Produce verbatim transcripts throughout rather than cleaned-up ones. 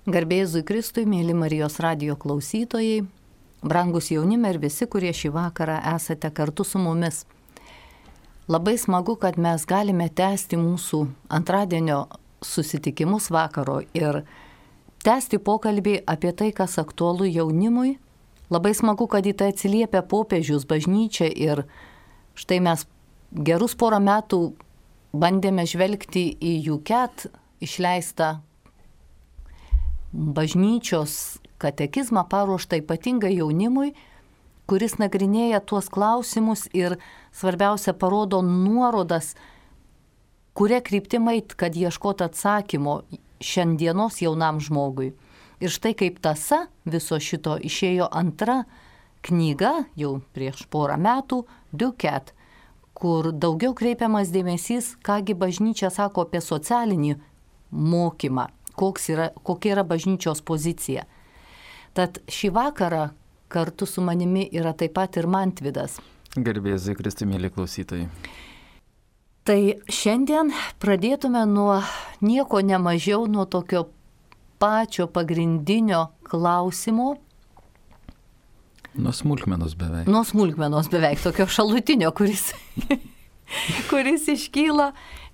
Garbė Jėzui Kristui, mėly Marijos radijo klausytojai, brangus jaunime ir visi, kurie šį vakarą esate kartu su mumis. Labai smagu, kad mes galime tęsti mūsų antradienio susitikimus vakaro ir tęsti pokalbį apie tai, kas aktualu jaunimui. Labai smagu, kad į tai atsiliepia popiežius, bažnyčia ir štai mes gerus porą metų bandėme žvelgti į U C A T išleistą bažnyčios katekizmą paruoštą ypatingai jaunimui, kuris nagrinėja tuos klausimus ir svarbiausia parodo nuorodas, kuria kryptimai, kad ieškoti atsakymo šiandienos jaunam žmogui. Ir štai kaip tąsa viso šito išėjo antra knyga, jau prieš porą metų, U C A T, kur daugiau kreipiamas dėmesys, kągi bažnyčia sako apie socialinį mokymą. Koks yra, kokia yra bažnyčios pozicija. Tad šį vakarą kartu su manimi yra taip pat ir Mantvydas. Garbė Jėzui Kristui, mėly klausytojai. Tai šiandien pradėtume nuo nieko nemažiau, nuo tokio pačio pagrindinio klausimo. Nuo smulkmenos beveik. Nuo smulkmenos beveik, tokio šalutinio, kuris, kuris iškyla.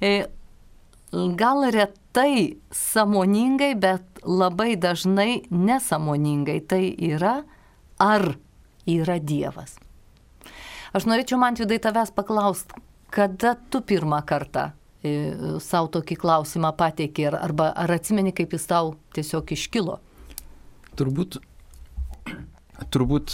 Gal retai sąmoningai, bet labai dažnai nesąmoningai. Tai yra, ar yra Dievas. Aš norėčiau, Mantvydai, tavęs paklausti, kada tu pirmą kartą e, savo tokį klausimą pateikė, arba ar atsimeni, kaip jis tau tiesiog iškilo? Turbūt, turbūt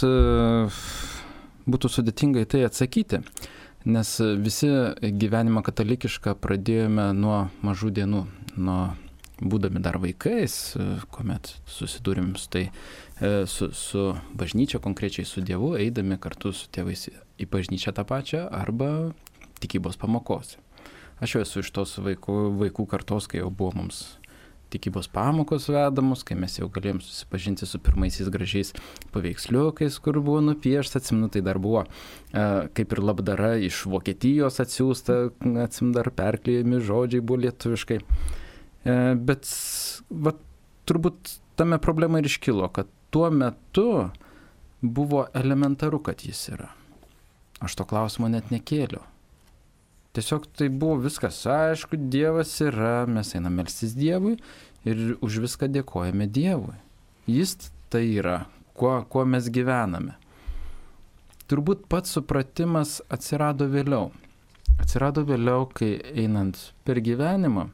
būtų sudėtinga į tai atsakyti. Nes visi gyvenimą katalikišką pradėjome nuo mažų dienų, nuo būdami dar vaikais, kuomet susidūrėm su, tai, su, su bažnyčia, konkrečiai su Dievu, eidami kartu su tėvais į bažnyčią tą pačią arba tikybos pamokose. Aš jau esu iš tos vaikų, vaikų kartos, kai jau buvo mums tikybos pamokos vedamos, kai mes jau galėjom susipažinti su pirmaisiais gražiais paveiksliukais, kur buvo nupiešta, atsimenu, tai dar buvo e, kaip ir labdara iš Vokietijos atsiųsta, atsimenu, dar perklijami žodžiai buvo lietuviškai. E, bet va, turbūt tame problema ir iškilo, kad tuo metu buvo elementaru, kad jis yra. Aš to klausimo net nekėliau. Tiesiog tai buvo viskas aišku, Dievas yra, mes einame melstis Dievui ir už viską dėkojame Dievui. Jis tai yra, kuo, kuo mes gyvename. Turbūt pats supratimas atsirado vėliau. Atsirado vėliau, kai einant per gyvenimą,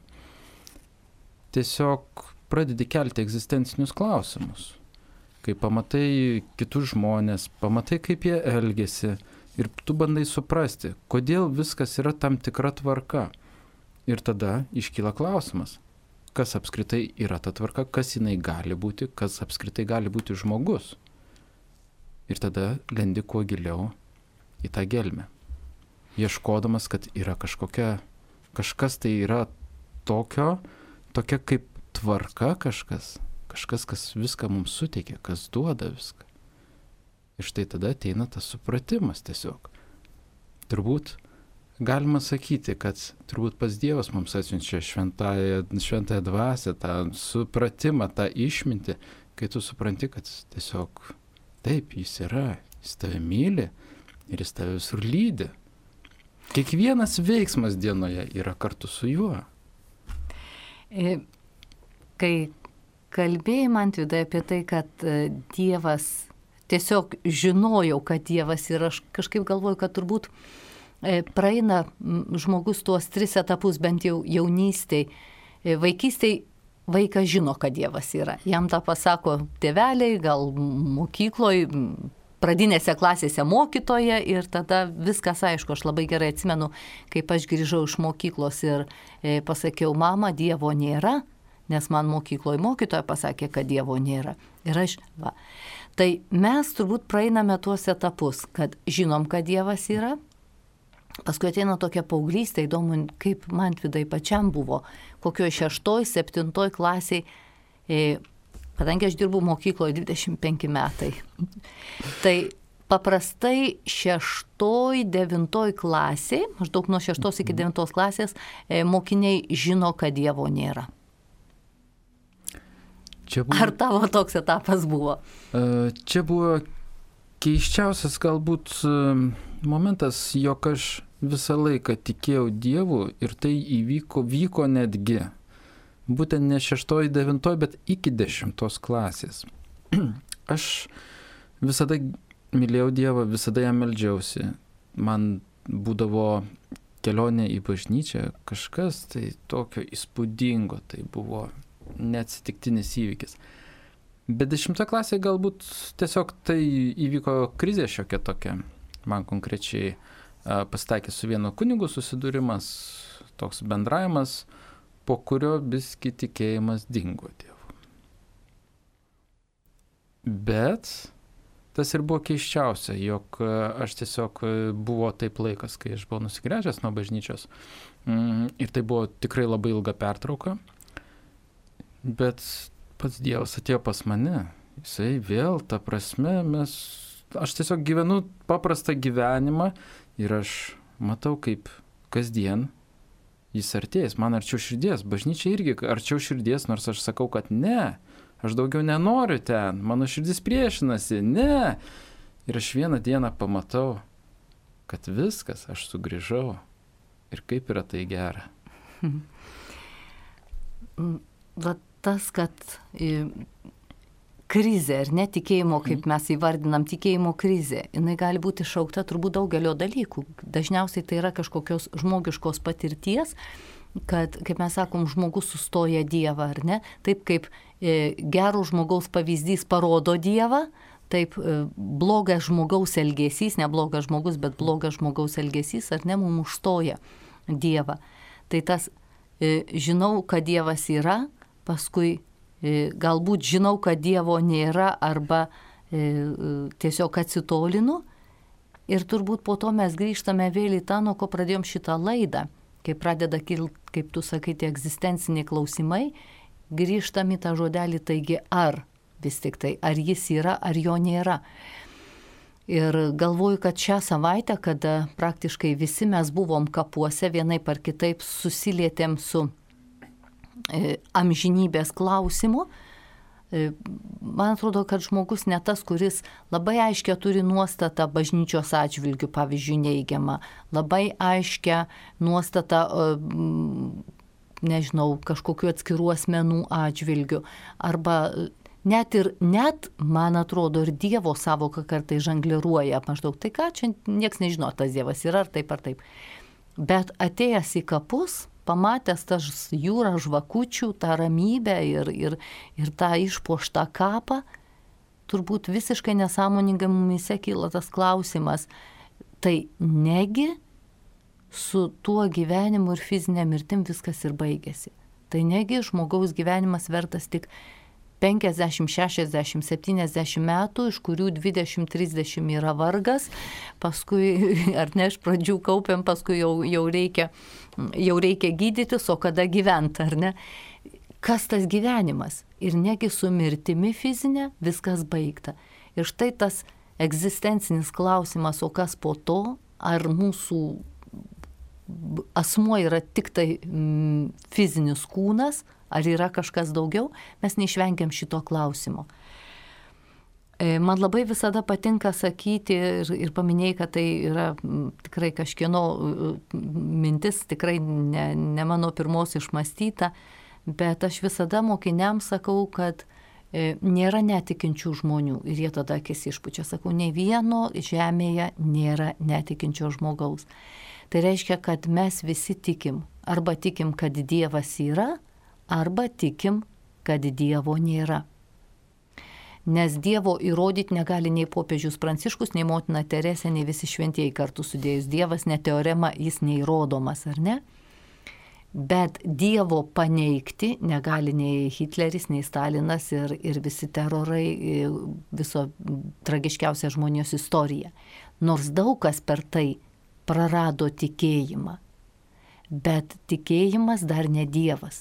tiesiog pradedi kelti egzistencinius klausimus. Kai pamatai kitus žmonės, pamatai, kaip jie elgiasi, ir tu bandai suprasti, kodėl viskas yra tam tikra tvarka. Ir tada iškyla klausimas, kas apskritai yra ta tvarka, kas jinai gali būti, kas apskritai gali būti žmogus. Ir tada lendi kuo giliau į tą gelmę. Ieškodamas, kad yra kažkokia, kažkas tai yra tokio, tokia kaip tvarka kažkas, kažkas, kas viską mums suteikia, kas duoda viską. Ir štai tada ateina tas supratimas tiesiog. Turbūt galima sakyti, kad turbūt pats Dievas mums atsiunčia šventąją, šventąją dvasią, tą supratimą, tą išmintį, kai tu supranti, kad tiesiog taip, jis yra, jis tave myli ir jis tave visur lydi. Kiekvienas veiksmas dienoje yra kartu su juo. Kai kalbėjai, Mantvydai, apie tai, kad Dievas tiesiog žinojau, kad Dievas ir aš kažkaip galvoju, kad turbūt praeina žmogus tuos tris etapus, bent jau jaunystėj. Vaikystėj vaikas žino, kad Dievas yra. Jam tą pasako tėveliai, gal mokykloje, pradinėse klasėse mokytoja ir tada viskas aišku. Aš labai gerai atsimenu, kaip aš grįžau iš mokyklos ir pasakiau, mama, Dievo nėra, nes man mokykloje mokytoja pasakė, kad Dievo nėra. Ir aš, va. Tai mes turbūt praeiname tuos etapus, kad žinom, kad Dievas yra. Paskui ateina tokia paauglystė, įdomu, kaip Mantvydai pačiam buvo, kokioje šeštoj, septintoj klasiai, e, kadangi aš dirbu mokykloje dvidešimt penki metai. Tai paprastai šeštoj, devintoj klasiai, maždaug nuo šeštos iki devintos klasės, e, mokiniai žino, kad Dievo nėra. Čia buvo... Ar tavo toks etapas buvo? Čia buvo keiščiausias galbūt momentas, jog aš visą laiką tikėjau Dievu ir tai įvyko, vyko netgi. Būtent ne šeštoj, devintoj, bet iki dešimtos klasės. Aš visada mylėjau Dievą, visada jam meldžiausi. Man būdavo kelionė į bažnyčią, kažkas tai tokio įspūdingo, tai buvo neatsitiktinis įvykis. Bet dešimtoje klasėje galbūt tiesiog tai įvyko krizė šiokia tokia. Man konkrečiai pasitaikė su vienu kunigu susidūrimas, toks bendravimas, po kurio biski tikėjimas dingo Dievu. Bet tas ir buvo keiščiausia, jog aš tiesiog buvo taip laikas, kai aš buvau nusigręžęs nuo bažnyčios. Ir tai buvo tikrai labai ilga pertrauka. Bet pats Dievas atėjo pas mane. Jisai vėl, ta prasme, mes, aš tiesiog gyvenu paprastą gyvenimą ir aš matau, kaip kasdien jis artėjas, man arčiau širdies, bažnyčia irgi arčiau širdies, nors aš sakau, kad ne, aš daugiau nenoriu ten, mano širdis priešinasi, ne. Ir aš vieną dieną pamatau, kad viskas, aš sugrįžau ir kaip yra tai gera. Va tas, kad krizė ar netikėjimo, kaip mes įvardinam, tikėjimo krizė, jinai gali būti šaukta turbūt daugelio dalykų. Dažniausiai tai yra kažkokios žmogiškos patirties, kad, kaip mes sakom, žmogus sustoja Dievą, ar ne? Taip kaip e, gero žmogaus pavyzdys parodo Dievą, taip e, blogas žmogaus elgesys, ne blogas žmogus, bet blogas žmogaus elgesys, ar ne, mums užstoja Dievą. Tai tas e, žinau, kad Dievas yra, paskui galbūt žinau, kad Dievo nėra arba e, tiesiog atsitolinu ir turbūt po to mes grįžtame vėl į tą, nuo ko pradėjom šitą laidą, kai pradeda kilti, kaip tu sakai, tie egzistenciniai klausimai, grįžtam į tą žodelį, taigi ar vis tik tai, ar jis yra, ar jo nėra. Ir galvoju, kad šią savaitę, kada praktiškai visi mes buvom kapuose, vienaip ar kitaip susilietėm su amžinybės klausimų. Man atrodo, kad žmogus ne tas, kuris labai aiškia turi nuostatą bažnyčios atžvilgių, pavyzdžiui, neigiamą, labai aiškia nuostatą, nežinau, kažkokiu atskirų asmenų atžvilgių, arba net ir, net, man atrodo, ir Dievo savoka kartai žangliruoja, maždaug tai ką, čia nieks nežino, tas Dievas yra ar taip ar taip. Bet atėjęs į kapus, pamatęs tas jūrą žvakučių, tą ramybę ir, ir, ir tą išpuoštą kapą, turbūt visiškai nesąmoningai mumise kyla tas klausimas, tai negi su tuo gyvenimu ir fizinė mirtim viskas ir baigėsi. Tai negi žmogaus gyvenimas vertas tik penkiasdešimt, šešiasdešimt, septyniasdešimt metų, iš kurių dvidešimt trisdešimt yra vargas, paskui, ar ne, iš pradžių kaupiam, paskui jau, jau, reikia, jau reikia gydytis, o kada gyventi, ar ne? Kas tas gyvenimas? Ir negi su mirtimi fizinė viskas baigta. Ir štai tas egzistencinis klausimas, o kas po to, ar mūsų asmuo yra tik tai mm, fizinis kūnas, ar yra kažkas daugiau, mes neišvengiam šito klausimo. Man labai visada patinka sakyti ir, ir paminėjai, kad tai yra tikrai kažkieno mintis, tikrai ne, ne mano pirmos išmąstyta, bet aš visada mokiniams sakau, kad nėra netikinčių žmonių ir jie tada akis išpučia. Sakau, nei vieno žemėje nėra netikinčio žmogaus. Tai reiškia, kad mes visi tikim, arba tikim, kad Dievas yra, arba tikim, kad Dievo nėra. Nes Dievo įrodyti negali nei popiežius Pranciškus, nei motina Teresė, nei visi šventieji kartu sudėjus. Dievas ne teorema, jis neįrodomas, ar ne? Bet Dievo paneigti negali nei Hitleris, nei Stalinas ir, ir visi terorai, viso tragiškiausia žmonijos istorija. Nors daug kas per tai prarado tikėjimą, bet tikėjimas dar ne Dievas.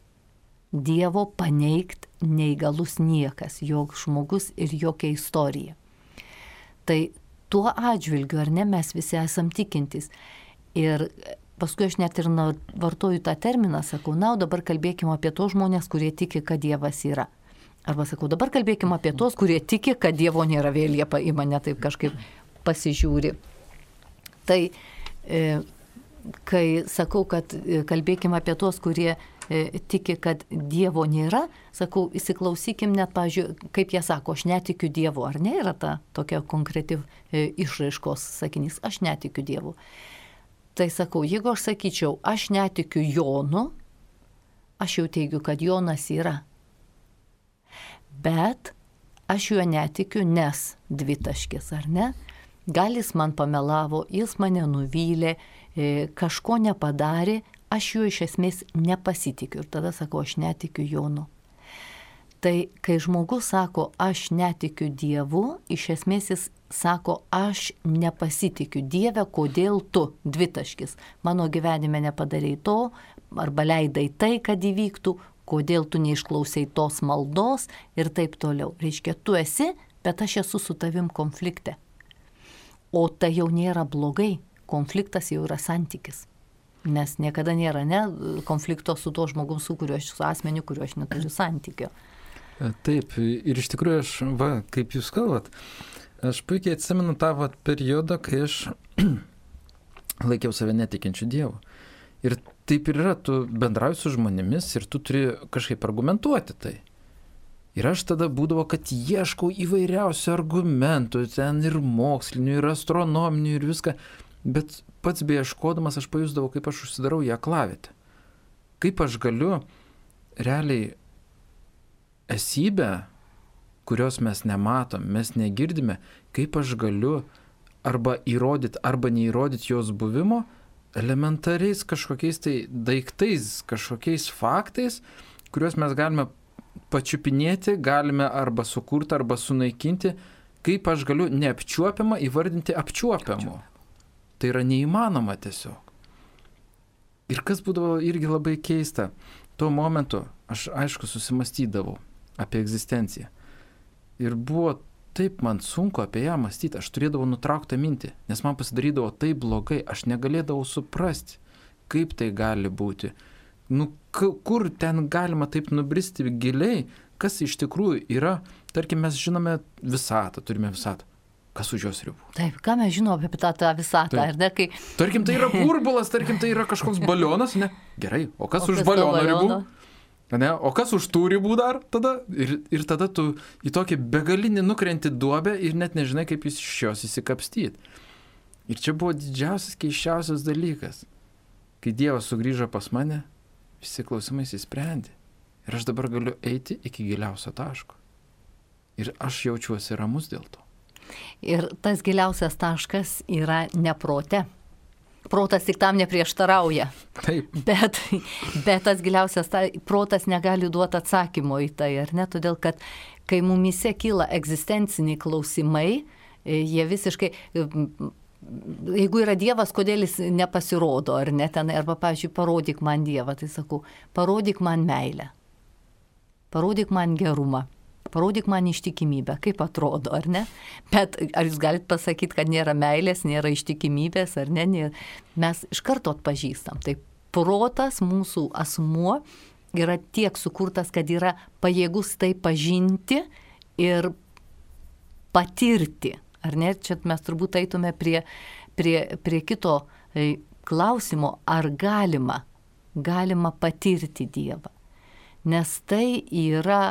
Dievo paneigt neįgalus niekas, joks žmogus ir jokia istorija. Tai tuo atžvilgiu, ar ne, mes visi esam tikintys. Ir paskui aš net ir vartoju tą terminą, sakau, na, dabar kalbėkime apie tos žmonės, kurie tiki, kad Dievas yra. Arba sakau, dabar kalbėkime apie tos, kurie tiki, kad Dievo nėra, vėl jie į mane taip kažkaip pasižiūri. Tai e, kai sakau, kad kalbėkime apie tos, kurie e, tiki, kad Dievo nėra, sakau, įsiklausykim net, pavyzdžiui, kaip jie sako, aš netikiu Dievu, ar ne, yra ta tokia konkreti e, išraiškos sakinys, aš netikiu Dievu. Tai sakau, jeigu aš sakyčiau, aš netikiu Jonu, aš jau teigiu, kad Jonas yra. Bet aš juo netikiu, nes dvitaškis, ar ne? Gal jis man pamelavo, jis mane nuvylė, kažko nepadarė, aš juo iš esmės nepasitikiu. Ir tada sakau, aš netikiu Jonu. Tai kai žmogus sako, aš netikiu Dievu, iš esmės jis sako, aš nepasitikiu Dieve, kodėl tu, dvitaškis, mano gyvenime nepadarei to, arba leidai tai, kad įvyktų, kodėl tu neišklausai tos maldos ir taip toliau. Reiškia, tu esi, bet aš esu su tavim konflikte. O tai jau nėra blogai, konfliktas jau yra santykis. Nes niekada nėra ne konflikto su tuo žmogum, su kuriuo aš su asmeniu, kuriuo aš neturiu santykio. Taip, ir iš tikrųjų aš, va, kaip jūs kalbat, aš puikiai atsimenu tą va, periodą, kai aš laikiau save netikinčių Dievų. Ir taip ir yra, tu bendrauji su žmonėmis ir tu turi kažkaip argumentuoti tai. Ir aš tada būdavo, kad ieškau įvairiausių argumentų, ten ir mokslinių, ir astronominių, ir viską. Bet pats beieškodamas aš pajusdavau, kaip aš užsidarau į aklavietę. Kaip aš galiu realiai esybę, kurios mes nematom, mes negirdime, kaip aš galiu arba įrodyti, arba neįrodyti jos buvimo, elementariais kažkokiais tai daiktais, kažkokiais faktais, kuriuos mes galime pačiupinėti, galime arba sukurti, arba sunaikinti, kaip aš galiu neapčiuopiamą įvardinti apčiuopiamu. Tai yra neįmanoma tiesiog. Ir kas būdavo irgi labai keista, tuo momentu aš aišku susimastydavau apie egzistenciją. Ir buvo taip man sunku apie ją mąstyti, aš turėdavau nutrauktą mintį, nes man pasidarydavo taip blogai, aš negalėdavau suprasti, kaip tai gali būti. Nu, kur ten galima taip nubristi giliai, kas iš tikrųjų yra, tarkim, mes žinome visatą, turime visatą. Kas už jos ribų? Taip, ką mes žinome apie tą, tą visatą, taip. Ar ne, kai... Tarkim, tai yra burbulas, tarkim, tai yra kažkoks balionas, ne? Gerai, o kas o už kas baliono ribų? Ne? O kas už tų ribų dar tada? Ir, ir tada tu į tokį begalinį nukrenti duobę ir net nežinai, kaip iš jos įsikapstyti. Ir čia buvo didžiausias, keiščiausias dalykas. Kai Dievas sugrįžo pas mane, visi klausimai įsisprendė. Ir aš dabar galiu eiti iki giliausio taško. Ir aš jaučiuosi ramus dėl to. Ir tas giliausias taškas yra ne prote. Protas tik tam neprieštarauja. Taip. Bet, bet tas giliausias ta, protas negali duoti atsakymo į tai, ar ne? Todėl, kad kai mumise kyla egzistenciniai klausimai, jie visiškai, jeigu yra Dievas, kodėl jis nepasirodo, ar ne? Ten, arba, pavyzdžiui, parodyk man Dievą, tai sakau, parodyk man meilę, parodyk man gerumą. Parodyk man ištikimybę, kaip atrodo, ar ne? Bet ar jūs galite pasakyti, kad nėra meilės, nėra ištikimybės, ar ne? Mes iš karto atpažįstam. Tai protas, mūsų asmuo, yra tiek sukurtas, kad yra pajėgus tai pažinti ir patirti. Ar ne? Čia mes turbūt eitume prie, prie, prie kito klausimo, ar galima, galima patirti Dievą. Nes tai yra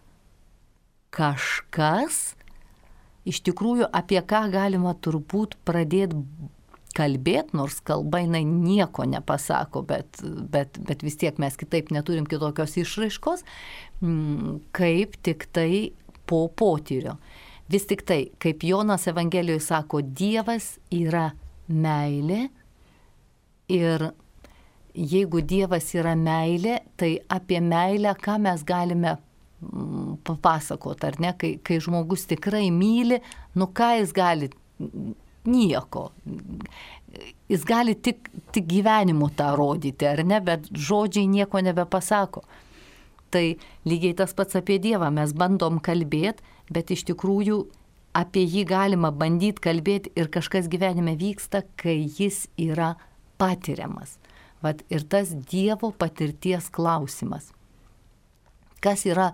kažkas, iš tikrųjų, apie ką galima turbūt pradėti kalbėti, nors kalba jinai nieko nepasako, bet, bet, bet vis tiek mes kitaip neturim kitokios išraiškos, kaip tik tai po potyrio. Vis tik tai, kaip Jonas Evangelijoje sako, Dievas yra meilė ir jeigu Dievas yra meilė, tai apie meilę, ką mes galime papasakot, ar ne, kai, kai žmogus tikrai myli, nu ką jis gali, nieko. Jis gali tik, tik gyvenimu tą rodyti, ar ne, bet žodžiai nieko nebepasako. Tai lygiai tas pats apie Dievą, mes bandom kalbėti, bet iš tikrųjų apie jį galima bandyti kalbėti ir kažkas gyvenime vyksta, kai jis yra patiriamas. Vat ir tas Dievo patirties klausimas. Kas yra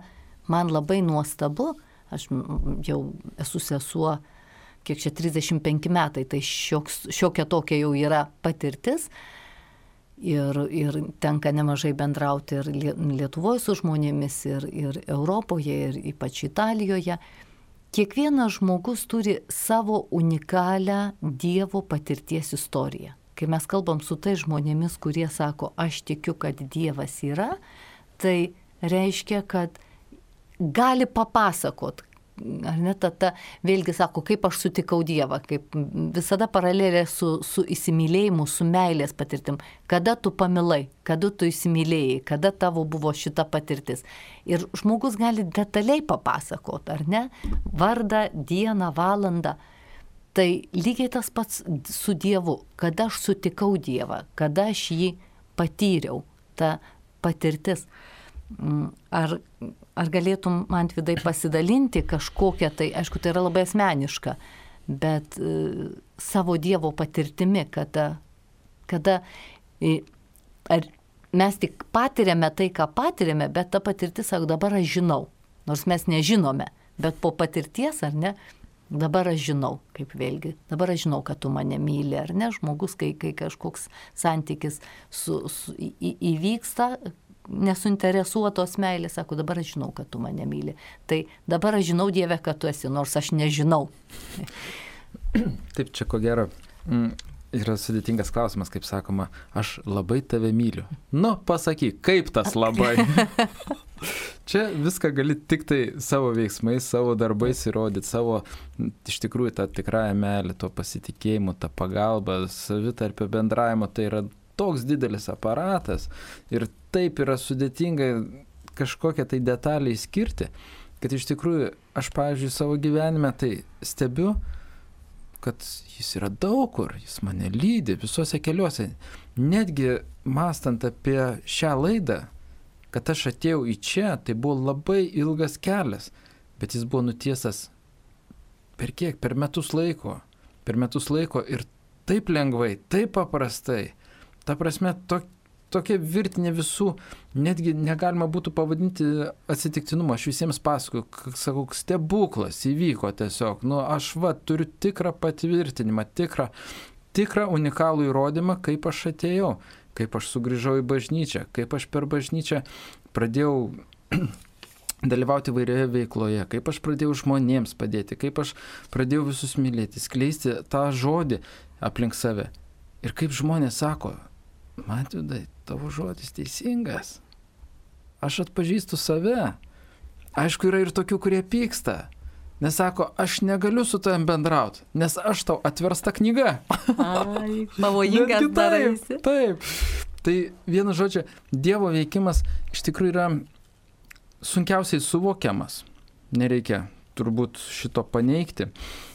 man labai nuostabu, aš jau esu sesuo, kiek čia trisdešimt penki metai, tai šioks, šiokia tokia jau yra patirtis. Ir, ir tenka nemažai bendrauti ir Lietuvoje su žmonėmis, ir, ir Europoje, ir ypač Italijoje. Kiekvienas žmogus turi savo unikalią Dievo patirties istoriją. Kai mes kalbam su tai žmonėmis, kurie sako, aš tikiu, kad Dievas yra, tai reiškia, kad gali papasakot. Ar ne, tada vėlgi sako, kaip aš sutikau Dievą, kaip visada paralelė su, su įsimylėjimu, su meilės patirtim. Kada tu pamilai, kada tu įsimylėjai, kada tavo buvo šita patirtis. Ir žmogus gali detaliai papasakot, ar ne, vardą, dieną, valandą. Tai lygiai tas pats su Dievu, kada aš sutikau Dievą, kada aš jį patyriau, ta patirtis. Ar, ar galėtum, Mantvidai, pasidalinti kažkokią, tai aišku, tai yra labai asmeniška, bet e, savo Dievo patirtimi, kada, kada e, ar mes tik patiriame tai, ką patiriame, bet ta patirtis, sako, dabar aš žinau, nors mes nežinome, bet po patirties, ar ne, dabar aš žinau, kaip vėlgi, dabar aš žinau, kad tu mane myli, ar ne, žmogus, kai, kai kažkoks santykis su, su, į, įvyksta, nesuinteresuotos meilės, sako, dabar aš žinau, kad tu mane myli. Tai dabar aš žinau, Dieve, kad tu esi, nors aš nežinau. Taip, čia ko gero yra sudėtingas klausimas, kaip sakoma, aš labai tave myliu. Nu, pasakyk, kaip tas labai? Čia viską gali tik tai savo veiksmais, savo darbais įrodyti, savo, iš tikrųjų, tą tikrąją meilę, to pasitikėjimo, tą pagalbą, savitarpio bendravimo, tai yra toks didelis aparatas ir taip yra sudėtinga kažkokią tai detalę įskirti, kad iš tikrųjų aš, pavyzdžiui, savo gyvenime tai stebiu, kad jis yra daug kur, jis mane lydi visuose keliuose. Netgi mąstant apie šią laidą, kad aš atėjau į čia, tai buvo labai ilgas kelias, bet jis buvo nutiesas per kiek? Per metus laiko. Per metus laiko ir taip lengvai, taip paprastai. Ta prasme, to, tokia virtinė visų, netgi negalima būtų pavadinti atsitiktinumo. Aš visiems pasakoju, sakau, stebuklas įvyko tiesiog. Nu, aš va, turiu tikrą patvirtinimą, tikrą, tikrą unikalų įrodymą, kaip aš atėjau, kaip aš sugrįžau į bažnyčią, kaip aš per bažnyčią pradėjau dalyvauti vairioje veikloje, kaip aš pradėjau žmonėms padėti, kaip aš pradėjau visus mylėti, skleisti tą žodį aplink save. Ir kaip žmonės sako, Mantvidai, tavo žodis teisingas. Aš atpažįstu save. Aišku, yra ir tokių, kurie pyksta. Nes sako, aš negaliu su tavim bendrauti, nes aš tau atversta knyga. Ai, pavojingas daraisi. Taip. Tai vienu žodžiu, Dievo veikimas iš tikrųjų yra sunkiausiai suvokiamas. Nereikia turbūt šito paneigti,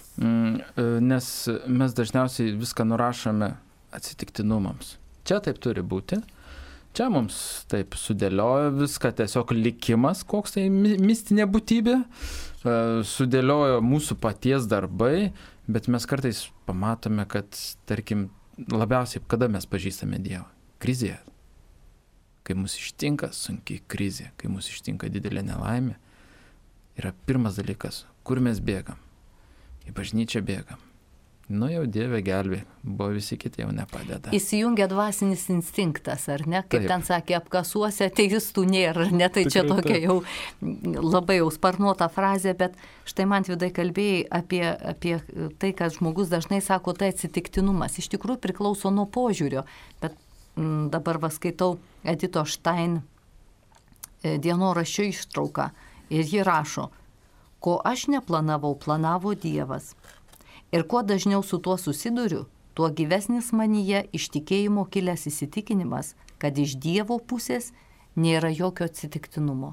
nes mes dažniausiai viską nurašome atsitiktinumams. Čia taip turi būti. Čia mums taip sudėliojo viską, tiesiog likimas, koks tai mistinė būtybė, sudėliojo mūsų paties darbai, bet mes kartais pamatome, kad, tarkim, labiausiai, kada mes pažįstame Dievą? Krizėje. Kai mus ištinka sunkiai krizė, kai mus ištinka didelė nelaimė, yra pirmas dalykas, kur mes bėgam. Į bažnyčią bėgam. Nu jau Dieve gelbė, buvo visi kiti jau nepadeda. Įsijungia dvasinis instinktas, ar ne? Kaip Taip. Ten sakė, apkasuose ateistų nėra, ne? Tai čia Tikrai tokia taip. jau labai jau sparnuota frazė, bet štai Mantvidai kalbėjai apie, apie tai, kad žmogus dažnai sako, tai atsitiktinumas. Iš tikrųjų priklauso nuo požiūrio, bet m, dabar va skaitau Edito Štain e, dienoraščio ištrauką ir ji rašo, ko aš neplanavau, planavo Dievas. Ir kuo dažniau su tuo susiduriu, tuo gyvesnis manyje iš tikėjimo kilęs įsitikinimas, kad iš Dievo pusės nėra jokio atsitiktinumo.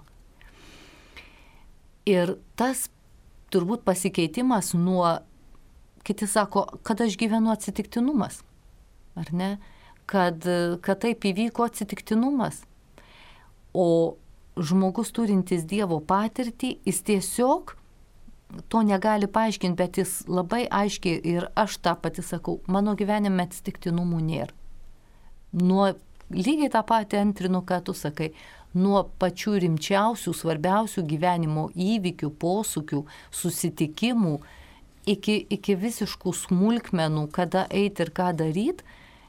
Ir tas turbūt pasikeitimas nuo, kiti sako, kad aš gyvenu atsitiktinumas, ar ne? Kad, kad taip įvyko atsitiktinumas. O žmogus turintis Dievo patirtį, jis tiesiog to negali paaiškinti, bet jis labai aiškiai, ir aš tą pati sakau, mano gyvenime atsitiktinumų nėra. Nuo, lygiai tą patį antrinu, ką tu sakai, nuo pačių rimčiausių, svarbiausių gyvenimo įvykių, posūkių, susitikimų, iki, iki visiškų smulkmenų, kada eiti ir ką daryti,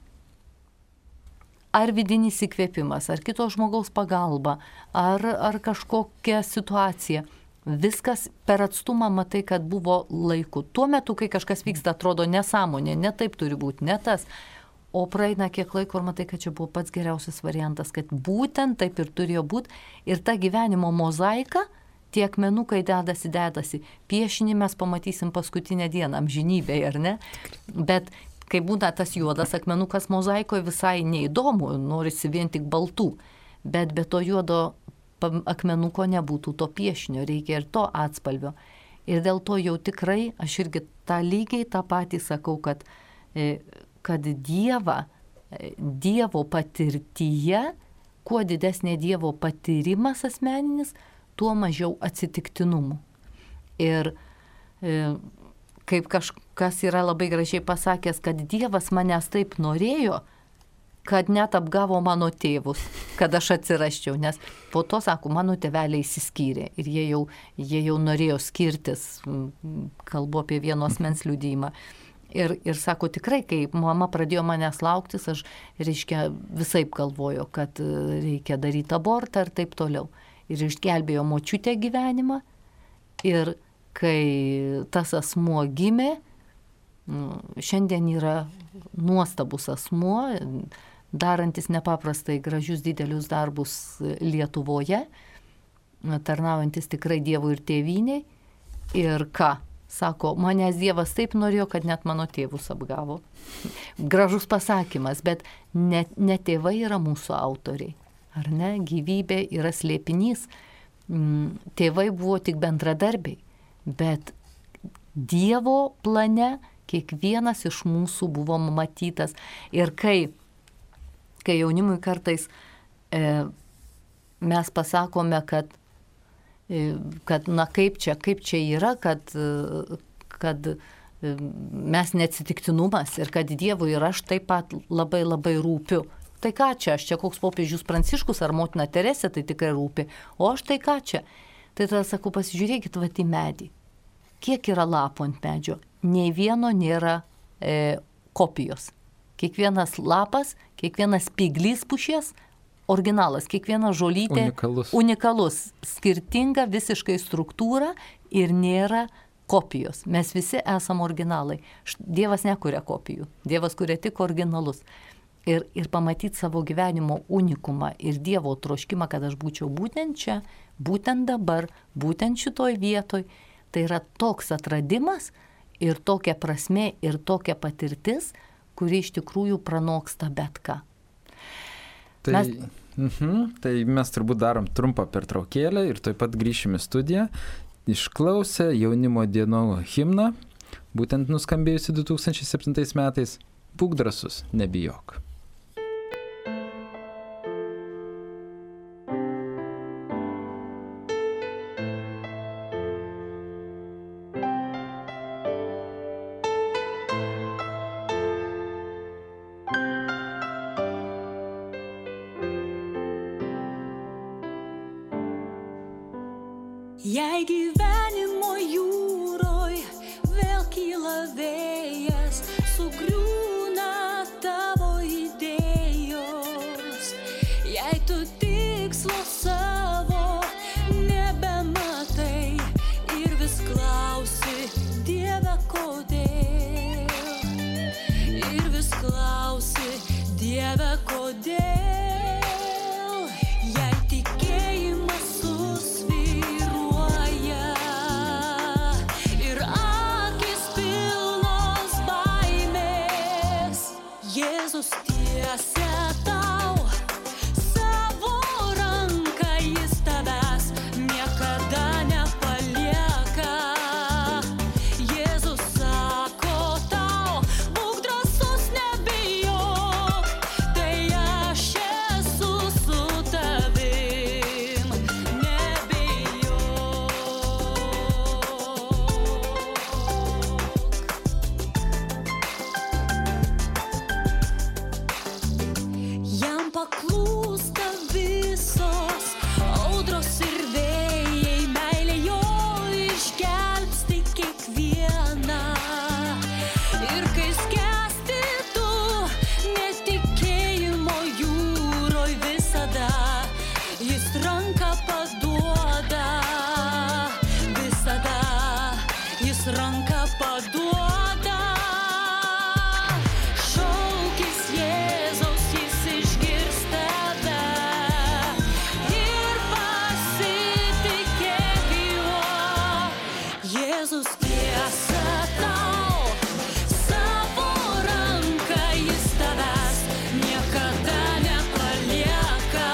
ar vidinis įkvėpimas, ar kito žmogaus pagalba, ar, ar kažkokia situacija. Viskas per atstumą matai, kad buvo laiku. Tuo metu, kai kažkas vyksta, atrodo nesąmonė, ne taip turi būti, ne tas. O praeina kiek laiko ir matai, kad čia buvo pats geriausias variantas, kad būtent taip ir turėjo būti. Ir ta gyvenimo mozaika, tie akmenukai dedasi, dedasi. Piešinį mes pamatysim paskutinę dieną, amžinybėje, ar ne? Bet kai būna tas juodas akmenukas mozaikoje, visai neįdomu, norisi vien tik baltų. Bet be to juodo akmenuko nebūtų to piešinio, reikia ir to atspalvio. Ir dėl to jau tikrai, aš irgi tą lygiai tą patį sakau, kad kad dieva, Dievo patirtyje, kuo didesnė Dievo patyrimas asmeninis, tuo mažiau atsitiktinumų. Ir e, kaip kažkas yra labai gražiai pasakęs, kad Dievas manęs taip norėjo, kad net apgavo mano tėvus, kad aš atsirasčiau, nes po to, sako, mano tėveliai išsiskyrė ir jie jau, jie jau norėjo skirtis, kalbu apie vieno asmens liudijimą. Ir, ir sako, tikrai, kai mama pradėjo manęs lauktis, aš, reiškia, visaip galvojo, kad reikia daryti abortą ir taip toliau. Ir išgelbėjo močiutę gyvenimą. Ir kai tas asmuo gimė, šiandien yra nuostabus asmuo, darantis nepaprastai gražius didelius darbus Lietuvoje, tarnaujantis tikrai Dievui ir tėvynei. Ir ką? Sako, manęs Dievas taip norėjo, kad net mano tėvus apgavo. Gražus pasakymas, bet ne, ne tėvai yra mūsų autoriai. Ar ne? Gyvybė yra slėpinys. Tėvai buvo tik bendradarbiai. Bet Dievo plane kiekvienas iš mūsų buvo matytas. Ir kai, kai jaunimui kartais e, mes pasakome, kad kad, na, kaip čia, kaip čia yra, kad, kad mes neatsitiktinumas ir kad Dievui ir aš taip pat labai labai rūpiu. Tai ką čia, aš čia koks popiežius Pranciškus ar motina Teresė, tai tikrai rūpi. O aš tai ką čia? Tai tada sakau, pasižiūrėkit vat į medį. Kiek yra lapų ant medžio? Nei vieno nėra e, kopijos. Kiekvienas lapas, kiekvienas spyglys pušies, originalas, kiekviena žolytė unikalus. unikalus, skirtinga visiškai struktūra ir nėra kopijos. Mes visi esame originalai. Dievas nekuria kopijų. Dievas kuria tik originalus. Ir, ir pamatyti savo gyvenimo unikumą ir Dievo troškimą, kad aš būčiau būtent čia, būtent dabar, būtent šitoj vietoj. Tai yra toks atradimas ir tokia prasmė ir tokia patirtis, kuri iš tikrųjų pranoksta bet ką. Tai mes... Mhm, tai mes turbūt darom trumpą pertraukėlę ir taip pat grįšim į studiją. Išklausę jaunimo dienų himną, būtent nuskambėjusi du tūkstančiai septintais metais, būk drąsus, nebijok. Jei gyvenimo jūroj vėl kyla vėjas, sugriūna tavo idėjos, jei tu tikslo savo nebematai ir vis klausi, Dieve, kodėl, ir vis klausi, Dieve, kodėl. Akis pilnos baimės. Jėzus tiesa tau, savo ranką jis tavęs niekada nepalieka.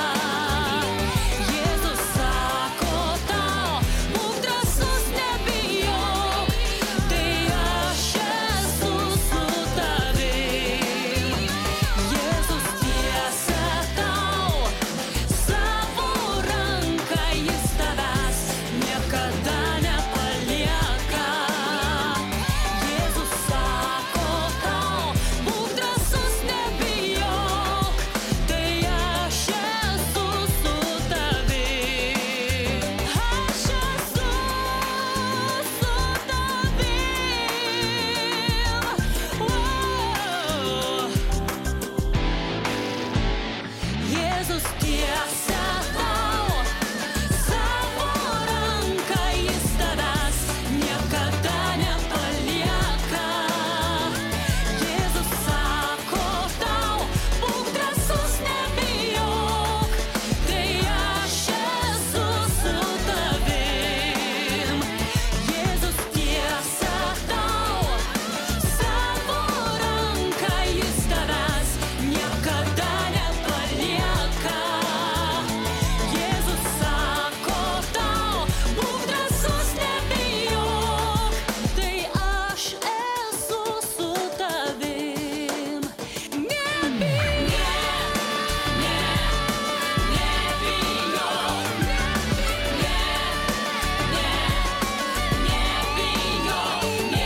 Jėzus sako tau, būk drąsus, nebijok, tai aš esu su tavim. Jėzus tiesa tau, savo ranką jis tavęs niekada nepalieka. Jėzus sako tau, būk drąsus, nebijok, tai aš esu su tavim. Aš esu su tavim. Wow. Jėzus tiesa tau, savo ranką jis tavęs niekada nepalieka. Jėzus sako tau, būk drąsus, nebijok, tai aš esu su tavim. Jėzus tiesa tau, savo ranką jis tavęs niekada nepalieka. Jėzus sako tau, būk drąsus, nebijok, tai aš esu su tavim. Nebijok, ne, ne, nebijok, ne, ne, nebijok,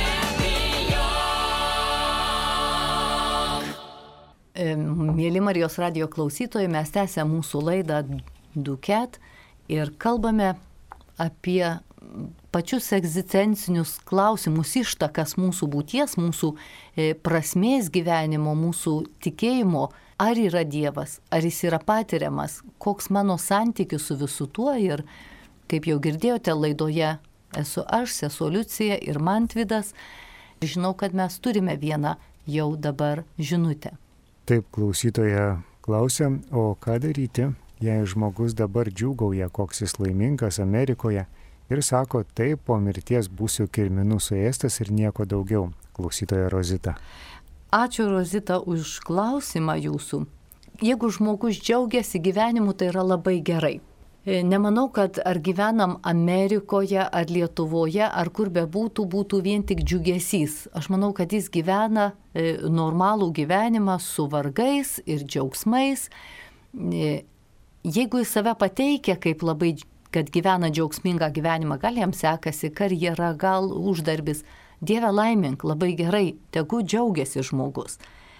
nebijok. E, Mėly Marijos radijo klausytojai, mes tęsę mūsų laidą Duket ir kalbame apie pačius egzistencinius klausimus, ištakas mūsų būties, mūsų e, prasmės gyvenimo, mūsų tikėjimo. Ar yra Dievas, ar jis yra patiriamas, koks mano santykis su visu tuo. Ir kaip jau girdėjote laidoje, esu aš, sesuo Liucija ir Mantvydas. Žinau, kad mes turime vieną jau dabar žinutę. Taip, klausytoja klausia, o ką daryti, jei žmogus dabar džiūgauja, koks jis laimingas Amerikoje ir sako, taip, po mirties būsiu kirminų suėstas ir nieko daugiau. Klausytoja Rozita. Ačiū, Rozita, už klausimą jūsų. Jeigu žmogus džiaugiasi gyvenimu, tai yra labai gerai. E, Nemanau, kad ar gyvenam Amerikoje, ar Lietuvoje, ar kur bebūtų, būtų vien tik džiugesys. Aš manau, kad jis gyvena e, normalų gyvenimą su vargais ir džiaugsmais. E, Jeigu jis save pateikia kaip labai, kad gyvena džiaugsmingą gyvenimą, gal jam sekasi karjera, gal uždarbis, Dieve laimink, labai gerai, tegu džiaugiasi žmogus.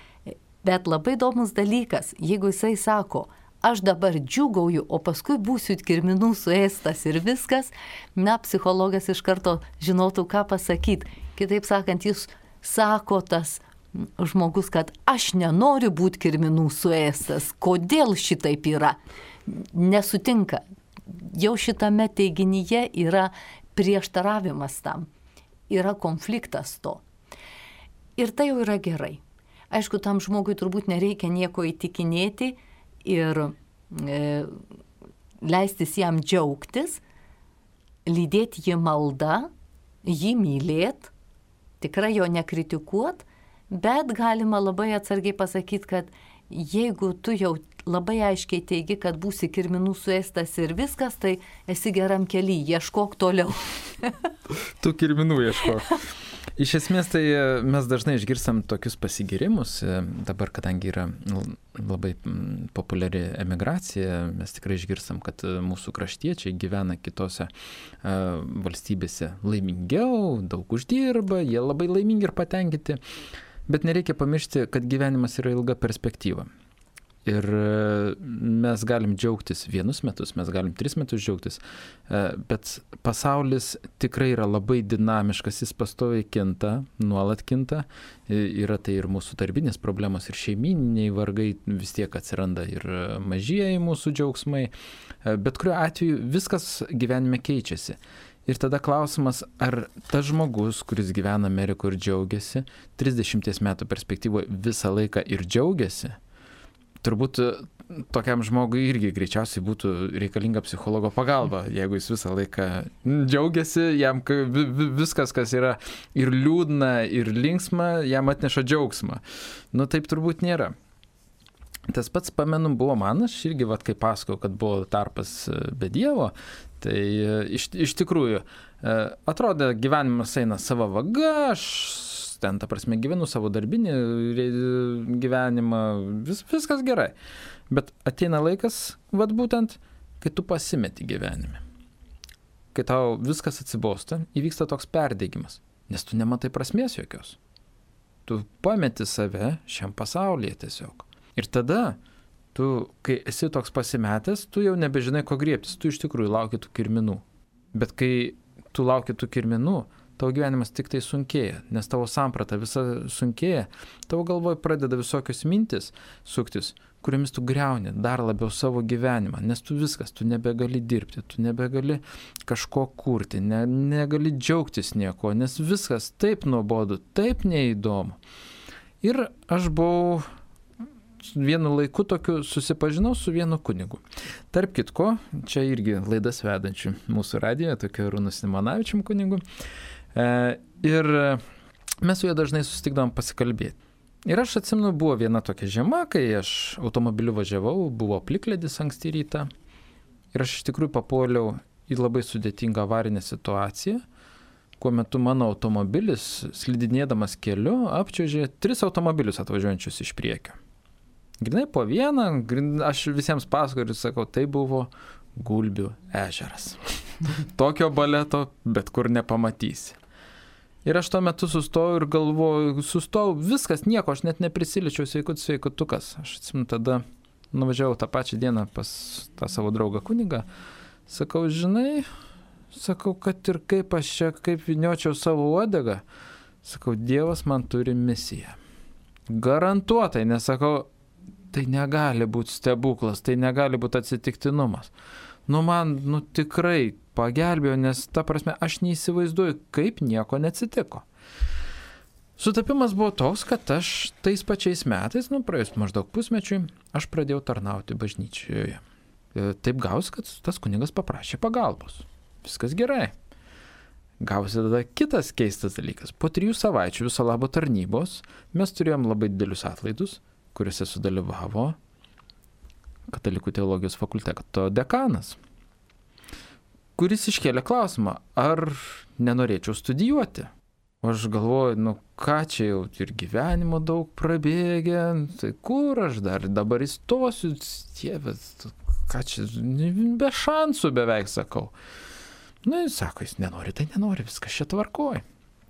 Bet labai įdomus dalykas, jeigu jisai sako, aš dabar džiūgauju, o paskui būsiu kirminų suėstas ir viskas, na, psichologas iš karto žinotų, ką pasakyti. Kitaip sakant, jis sako tas žmogus, kad aš nenoriu būti kirminų suėstas. Kodėl šitaip yra? Nesutinka. Jau šitame teiginyje yra prieštaravimas tam. Yra konfliktas to. Ir tai jau yra gerai. Aišku, tam žmogui turbūt nereikia nieko įtikinėti ir e, leistis jam džiaugtis, lydėti jį malda, jį mylėt, tikrai jo nekritikuot, bet galima labai atsargiai pasakyti, kad jeigu tu jau labai aiškiai teigi, kad būsi kirminų suėstas ir viskas, tai esi geram kely, ieškok toliau. Tu kirminų ieškok. Iš esmės tai mes dažnai išgirstam tokius pasigirimus, dabar kadangi yra labai populiari emigracija, mes tikrai išgirstam, kad mūsų kraštiečiai gyvena kitose valstybėse laimingiau, daug uždirba, jie labai laimingi ir patenkinti, bet nereikia pamiršti, kad gyvenimas yra ilga perspektyva. Ir mes galim džiaugtis vienus metus, mes galim tris metus džiaugtis, bet pasaulis tikrai yra labai dinamiškas, jis pastoviai kinta, nuolat kinta, yra tai ir mūsų darbinės problemos, ir šeimyniniai vargai vis tiek atsiranda, ir mažieji mūsų džiaugsmai, bet kuriuo atveju viskas gyvenime keičiasi. Ir tada klausimas, ar tas žmogus, kuris gyvena Amerikoje ir džiaugiasi, trisdešimties metų perspektyvoje visą laiką ir džiaugiasi, turbūt tokiam žmogui irgi greičiausiai būtų reikalinga psichologo pagalba, jeigu jis visą laiką džiaugiasi, jam viskas, kas yra ir liūdna, ir linksma, jam atneša džiaugsmą. Nu taip turbūt nėra. Tas pats, pamenu, buvo man, aš irgi, vat, kai pasakau, kad buvo tarpas be Dievo, tai iš, iš tikrųjų atrodė, gyvenimas eina savo vaga, aš ten, ta prasme, gyvenu savo darbinį gyvenimą, vis, viskas gerai. Bet ateina laikas, vat būtent, kai tu pasimeti gyvenime. Kai tau viskas atsibosta, įvyksta toks perdėgymas, nes tu nematai prasmės jokios. Tu pameti save šiam pasaulyje tiesiog. Ir tada, tu, kai esi toks pasimetęs, tu jau nebežinai, ko griebtis, tu iš tikrųjų lauki tų kirminų. Bet kai tu lauki tų kirminų, tavo gyvenimas tik tai sunkėja, nes tavo samprata visa sunkėja, tavo galvoje pradeda visokios mintis suktis, kuriamis tu griauni dar labiau savo gyvenimą, nes tu viskas, tu nebegali dirbti, tu nebegali kažko kurti, ne, negali džiaugtis nieko, nes viskas taip nuobodu, taip neįdomu. Ir aš buvau vienu laiku tokiu susipažinau su vienu kunigu. Tarp kitko, čia irgi laidas vedančių mūsų radijoje, tokiu Arūnu Simonavičium kunigu. E, ir mes su juo dažnai susitikdavom pasikalbėti. Ir aš atsimenu, buvo viena tokia žiema, kai aš automobiliu važiavau, buvo plikledis anksti rytą. Ir aš iš tikrųjų papuoliau į labai sudėtingą avarinę situaciją, kuo metu mano automobilis, slidinėdamas keliu, apčiuožė tris automobilius atvažiuojančius iš priekio. Grinai po vieną, aš visiems pasakoju ir sakau, tai buvo Gulbių ežeras. Tokio baleto bet kur nepamatysi. Ir aš tuo metu sustojau ir galvoju, sustojau, viskas, nieko, aš net neprisiličiau, sveikut, sveikutukas. Aš atsimenu, tada nuvažiavau tą pačią dieną pas tą savo draugą kunigą. Sakau, žinai, sakau, kad ir kaip aš čia, kaip viniočiau savo uodegą, sakau, Dievas man turi misiją. Garantuotai, nesakau, tai negali būti stebuklas, tai negali būti atsitiktinumas. Nu man, nu tikrai pagelbėjo, nes ta prasme aš neįsivaizduoju, kaip nieko neatsitiko. Sutapimas buvo toks, kad aš tais pačiais metais, nu praėjus maždaug pusmečiui, aš pradėjau tarnauti bažnyčioje. Taip gausi, kad tas kunigas paprašė pagalbos. Viskas gerai. Gausi tada kitas keistas dalykas. Po trijų savaičių viso labo tarnybos mes turėjom labai didelius atlaidus, kuriuose sudalyvavo Katalikų teologijos fakulteto dekanas, kuris iškėlė klausimą, ar nenorėčiau studijuoti. O aš galvoju, nu ką čia jau ir gyvenimo daug prabėgė, tai kur aš dar dabar įstosiu, Dieve, ką čia, be šansų beveik sakau. Nu, jis sako, jis nenori, tai nenori, viskas čia tvarkoja.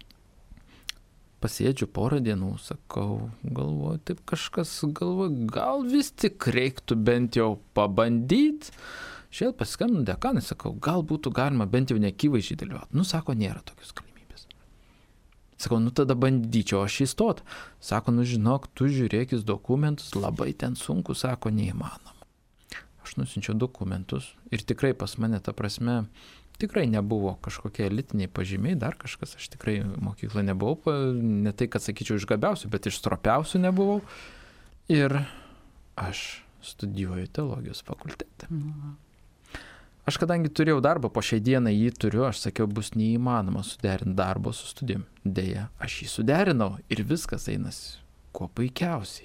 Pasėdžiu porą dienų, sakau, galvoju, taip kažkas, galvoju, gal vis tik reiktų bent jau pabandyti. Šiandien pasiskambinu dekanai, sakau, gal būtų galima bent jau neakivaizdžiai dalyvauti. Nu, sako, nėra tokios galimybės. Sakau, nu tada bandyčiau aš įstot. Sako, nu žinok, tu žiūrėkis dokumentus, labai ten sunku, sako, neįmanoma. Aš nusinčiau dokumentus ir tikrai pas mane, ta prasme, tikrai nebuvo kažkokie elitiniai pažymiai, dar kažkas, aš tikrai mokykloje nebuvau, ne tai, kad sakyčiau, išgabiausių, bet iš stropiausių nebuvau. Ir aš studijuoju teologijos fakultete. Mhm. Aš kadangi turėjau darbą, po šiai dienai jį turiu, aš sakiau, bus neįmanoma suderinti darbo su studijom. Deja, aš jį suderinau ir viskas einasi kuo puikiausiai.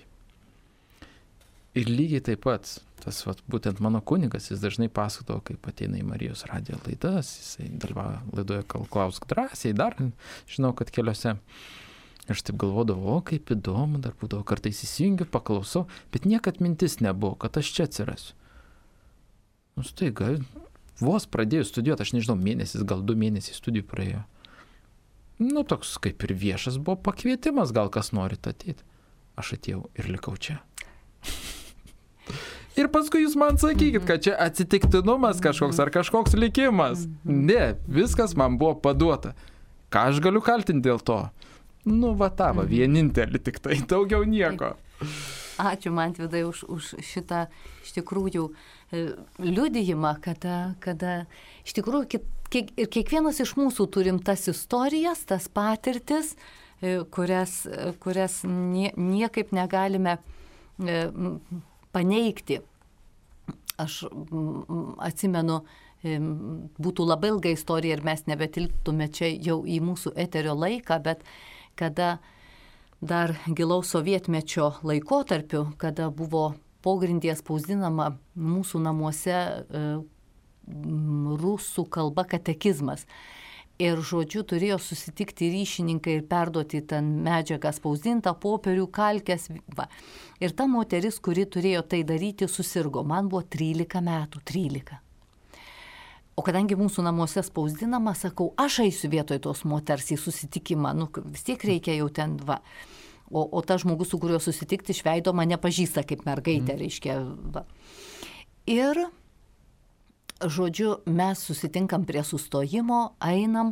Ir lygiai taip pat, tas vat, būtent mano kunigas, jis dažnai pasakodavo, kaip ateina į Marijos radijo laidas, jisai dalyvauja laidoje Klausk drąsiai, dar žinau, kad keliose. Aš taip galvodavau, o kaip įdomu, dar būdavo kartais įsijungiu, paklausau, bet niekad mintis nebuvo, kad aš čia atsirasiu. Nu, staiga, vos pradėjau studijuoti, aš nežinau, mėnesis, gal du mėnesiai studijų praėjo. Nu, toks kaip ir viešas buvo pakvietimas, gal kas norit ateiti. Aš atėjau ir likau čia. Ir paskui jūs man sakykit, kad čia atsitiktinumas kažkoks ar kažkoks likimas. Ne, viskas man buvo paduota. Ką aš galiu kaltinti dėl to? Nu, va tavo, vienintelį tik tai, daugiau nieko. Ačiū, Mantvidai, už, už šitą iš tikrųjų liudijimą, kada, kada iš tikrųjų kiek, ir kiekvienas iš mūsų turim tas istorijas, tas patirtis, kurias, kurias nie, niekaip negalime paneigti. aš mm, atsimenu, em, būtų labai ilga istorija ir mes nebetilptume čia jau į mūsų eterio laiką, bet kada dar gilaus sovietmečio laikotarpiu, kada buvo pogrindyje spausdinama mūsų namuose e, rusų kalba katekizmas. Ir žodžiu turėjo susitikti ryšininkai ir perduoti ten medžiagą spausdintą, popierių, kalkės. Va. Ir ta moteris, kuri turėjo tai daryti, susirgo. Man buvo trylika metų, trylika. O kadangi mūsų namuose spausdinama, sakau, aš eisiu vietoj tos moters į susitikimą, nu vis tiek reikia jau ten, va. O, o tas žmogus, su kuriuo susitikti, iš veido mane pažįsta kaip mergaitė, mm. reiškia, va. Ir, žodžiu, mes susitinkam prie sustojimo, einam,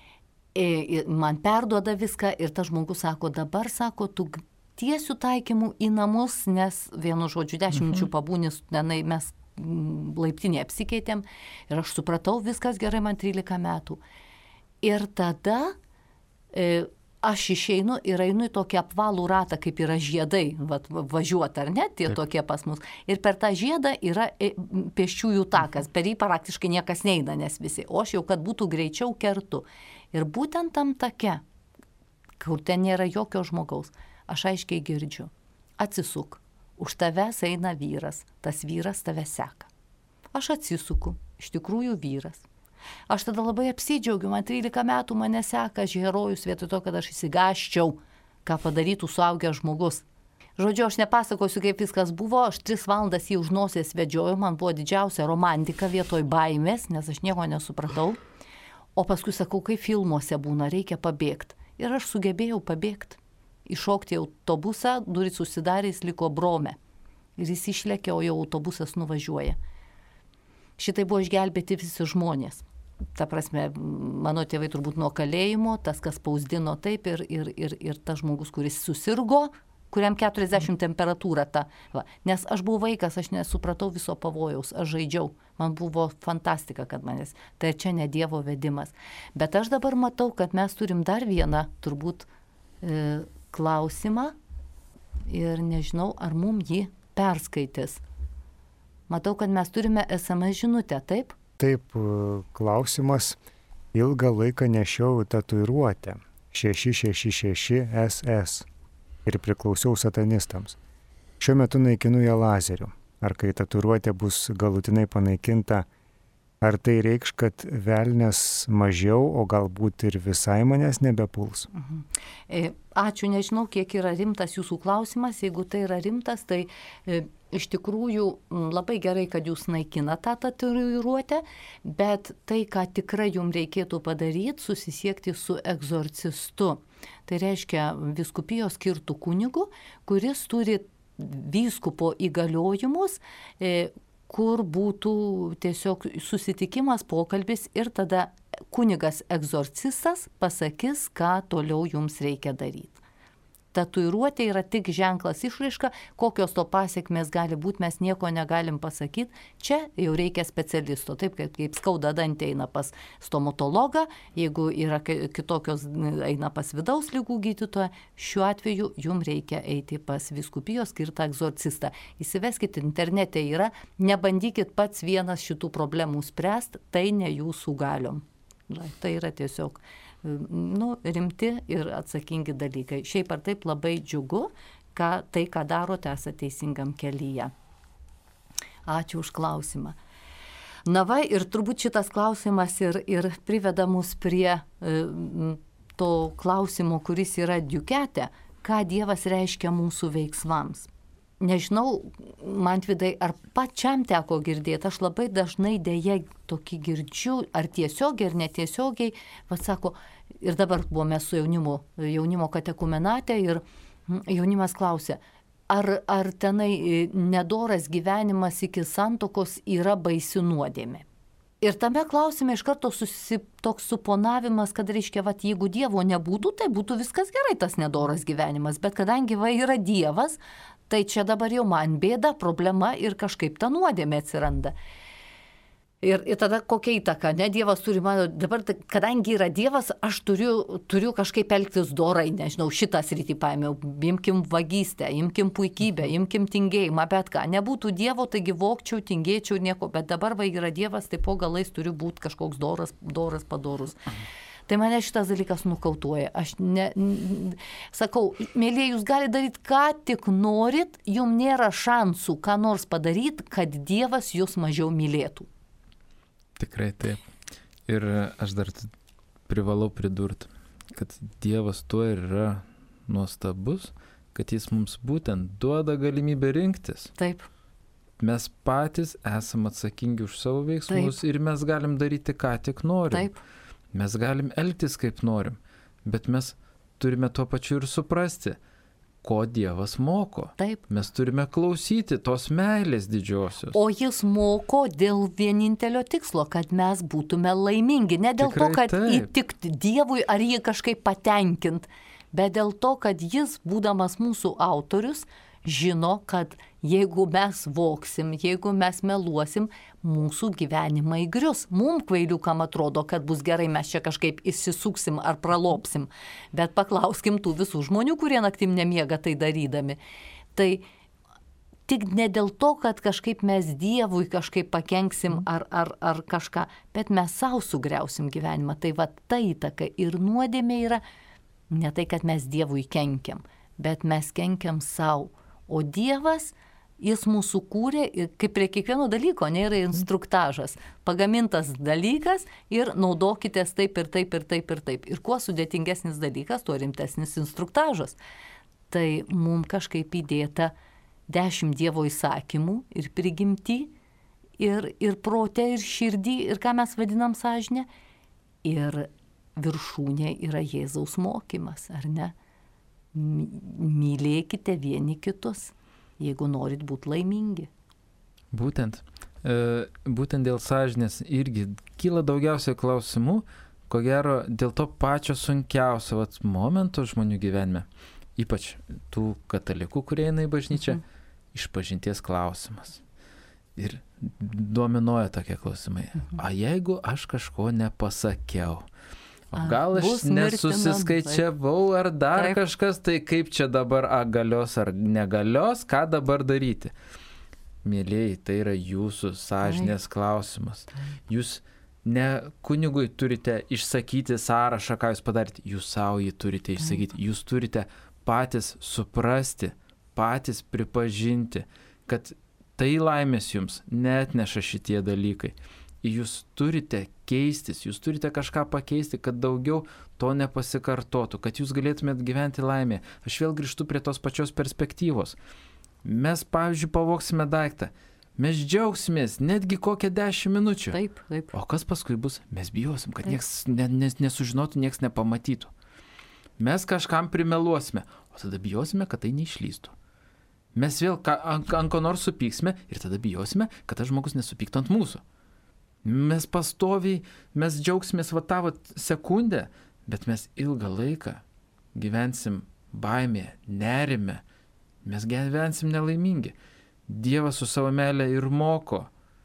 e, man perduoda viską ir tas žmogus sako, dabar, sako, tu tiesiu taikymu į namus, nes vienu žodžiu dešimt minučių pabūnis, tenai mes laiptinė apsikeitėm ir aš supratau, viskas gerai, man trylika metų. Ir tada e, aš išeinu ir einu į tokį apvalų ratą, kaip yra žiedai, vat, važiuoti ar ne, tie Taip. Tokie pas mus. Ir per tą žiedą yra e, pėsčiųjų takas, per jį praktiškai niekas neina, nes visi. O aš jau, kad būtų greičiau, kertu. Ir būtent tam take, kur ten nėra jokio žmogaus, aš aiškiai girdžiu, atsisuk. Už tavęs eina vyras, tas vyras tave seka. Aš atsisuku, iš tikrųjų vyras. Aš tada labai apsidžiaugiu, man trylika metų mane seka herojus vietoj to, kad aš įsigaščiau, ką padarytų suaugęs žmogus. Žodžiu, aš nepasakosiu, kaip viskas buvo, aš tris valandas jį už nosės vedžioju, man buvo didžiausia romantika vietoj baimės, nes aš nieko nesupratau. O paskui sakau, kaip filmuose būna, reikia pabėgti. Ir aš sugebėjau pabėgti. Iššokti į autobusą, durys užsidarė, jis liko brome. Ir jis išlėkė, o jau autobusas nuvažiuoja. Šitai buvo išgelbėti visi žmonės. Ta prasme, mano tėvai turbūt nuo kalėjimo, tas, kas spausdino taip ir, ir, ir, ir tas žmogus, kuris susirgo, kuriam keturiasdešimt temperatūra ta. Va. Nes aš buvau vaikas, aš nesupratau viso pavojaus, aš žaidžiau. Man buvo fantastika, kad manęs. Tai čia ne Dievo vedimas. Bet aš dabar matau, kad mes turim dar vieną, turbūt, e, klausimą ir nežinau, ar mum jį perskaitys. Matau, kad mes turime es em es žinutę, taip? Taip, klausimas. Ilgą laiką nešiau tatuiruotę šeši šeši šeši es es ir priklausiau satanistams. Šiuo metu naikinu ją lazeriu. Ar kai tatuiruotė bus galutinai panaikinta, ar tai reikš, kad velnias mažiau, o galbūt ir visai manęs nebepuls? Mhm. E, ačiū, nežinau, kiek yra rimtas jūsų klausimas. Jeigu tai yra rimtas, tai e, iš tikrųjų labai gerai, kad jūs naikina tą tatuiruotę, bet tai, ką tikrai jums reikėtų padaryti, susisiekti su egzorcistu. Tai reiškia vyskupijos skirtų kunigu, kuris turi vyskupo įgaliojimus, e, kur būtų tiesiog susitikimas, pokalbis ir tada kunigas egzorcistas pasakys, ką toliau jums reikia daryti. Tatuiruotė yra tik ženklas išraiška, kokios to pasiekmės gali būti, mes nieko negalim pasakyti. Čia jau reikia specialisto, taip kaip, kaip skauda dantį eina pas stomatologą, jeigu yra kitokios eina pas vidaus ligų gydytoją, šiuo atveju jums reikia eiti pas vyskupijos skirtą egzorcistą. Įsiveskit, internete yra, nebandykit pats vienas šitų problemų spręsti, tai ne jūsų galiom. Tai yra tiesiog nu, rimti ir atsakingi dalykai. Šiaip ar taip labai džiugu, ką, tai, ką darote, esate teisingam kelyje. Ačiū už klausimą. Na va, ir turbūt šitas klausimas ir, ir priveda mus prie e, to klausimo, kuris yra Diukete, ką Dievas reiškia mūsų veiksmams. Nežinau, Mantvidai, ar pačiam teko girdėti, aš labai dažnai dėja tokį girdžiu, ar tiesiogiai, ar netiesiogiai, vas sako, ir dabar buvome su jaunimu, jaunimo katekumenate ir jaunimas klausė, ar, ar tenai nedoras gyvenimas iki santokos yra baisi nuodėmė. Ir tame klausime iš karto susi, toks suponavimas, kad reiškia, vat, jeigu Dievo nebūtų, tai būtų viskas gerai tas nedoras gyvenimas, bet kadangi va yra Dievas, tai čia dabar jau man bėda, problema ir kažkaip ta nuodėmė atsiranda. Ir, ir tada kokia įtaka, ne, Dievas turi, mano, dabar, tai, kadangi yra Dievas, aš turiu, turiu kažkaip elgtis dorai, nežinau, šitą sritį paėmiau, imkim vagystę, imkim puikybę, imkim tingėjimą, bet ką, nebūtų Dievo, taigi vokčiau, tingėčiau, nieko, bet dabar va yra Dievas, tai po galais turi būti kažkoks doras, doras, padorus. Tai mane šitas dalykas nukautuoja. Aš ne, n, sakau, mėlyje, jūs galite daryti, ką tik norit, jums nėra šansų, ką nors padaryti, kad Dievas jūs mažiau mylėtų. Tikrai taip. Ir aš dar privalau pridurti, kad Dievas tuo ir yra nuostabus, kad jis mums būtent duoda galimybę rinktis. Taip. Mes patys esame atsakingi už savo veiksmus. Taip. Ir mes galim daryti, ką tik norim. Taip. Mes galim elgtis, kaip norim. Bet mes turime tuo pačiu ir suprasti, ko Dievas moko. Taip. Mes turime klausyti tos meilės didžiosios. O jis moko dėl vienintelio tikslo, kad mes būtume laimingi. Ne dėl Tikrai to, kad taip. įtikti Dievui ar jį kažkaip patenkint, bet dėl to, kad jis, būdamas mūsų autorius, žino, kad jeigu mes voksim, jeigu mes meluosim, mūsų gyvenimai grius. Mums kvailiukam atrodo, kad bus gerai, mes čia kažkaip įsisuksim ar pralopsim. Bet paklauskim tų visų žmonių, kurie naktim nemiega tai darydami. Tai tik ne dėl to, kad kažkaip mes Dievui kažkaip pakenksim ar, ar, ar kažką, bet mes savo sugriausim gyvenimą. Tai va ta įtaka ir nuodėmė yra ne tai, kad mes Dievui kenkiam, bet mes kenkiam savo. O Dievas, jis mūsų kūrė ir kaip prie kiekvieno dalyko, nėra instruktažas. Pagamintas dalykas ir naudokitės taip ir taip ir taip ir taip. Ir kuo sudėtingesnis dalykas, tuo rimtesnis instruktažas. Tai mums kažkaip įdėta dešimt Dievo įsakymų ir prigimti, ir, ir protė, ir širdį, ir ką mes vadinam sąžinę. Ir viršūnė yra Jėzaus mokymas, ar ne? Mylėkite vieni kitus, jeigu norit būti laimingi. Būtent, e, būtent dėl sąžinės irgi kyla daugiausiai klausimų, ko gero dėl to pačio sunkiausio vat, momento žmonių gyvenime, ypač tų katalikų, kurie eina į bažnyčią, mhm. išpažinties klausimas. Ir dominuoja tokie klausimai. Mhm. A jeigu aš kažko nepasakiau? O gal aš nesusiskaičiavau ar dar Taip. kažkas, tai kaip čia dabar a, galios ar negalios, ką dabar daryti? Mėlėjai, tai yra jūsų sąžinės Taip. klausimas. Taip. Jūs ne kunigui turite išsakyti sąrašą, ką jūs padarėte, jūs savo jį turite išsakyti. Taip. Jūs turite patys suprasti, patys pripažinti, kad tai laimės jums neatneša šitie dalykai. Jūs turite keistis, jūs turite kažką pakeisti, kad daugiau to nepasikartotų, kad jūs galėtumėt gyventi laimėje. Aš vėl grįžtu prie tos pačios perspektyvos. Mes, pavyzdžiui, pavoksime daiktą. Mes džiaugsimės netgi kokią dešimt minučių. Taip, taip. O kas paskui bus? Mes bijosim, kad nieks ne, ne, nesužinotų, nieks nepamatytų. Mes kažkam primeluosime, o tada bijosime, kad tai neišlystų. Mes vėl ka, ant, ant ko nors supyksime ir tada bijosime, kad tas žmogus nesupyktų ant mūsų. Mes pastoviai, mes džiaugsimės va tą sekundę, bet mes ilgą laiką gyvensim baimėje, nerime, mes gyvensim nelaimingi. Dievas su savo meile ir moko